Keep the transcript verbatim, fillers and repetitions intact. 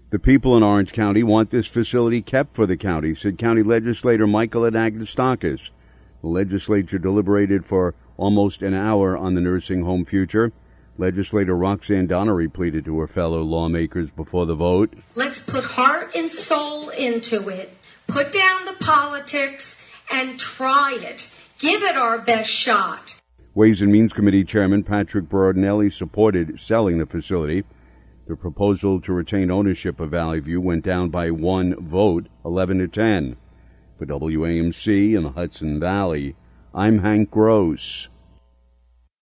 The people in Orange County want this facility kept for the county, said County Legislator Michael Anagnostakis. The legislature deliberated for almost an hour on the nursing home future. Legislator Roxanne Donnery pleaded to her fellow lawmakers before the vote. Let's put heart and soul into it. Put down the politics and try it. Give it our best shot. Ways and Means Committee Chairman Patrick Berardinelli supported selling the facility. The proposal to retain ownership of Valley View went down by one vote, eleven to ten. For W A M C in the Hudson Valley, I'm Hank Gross.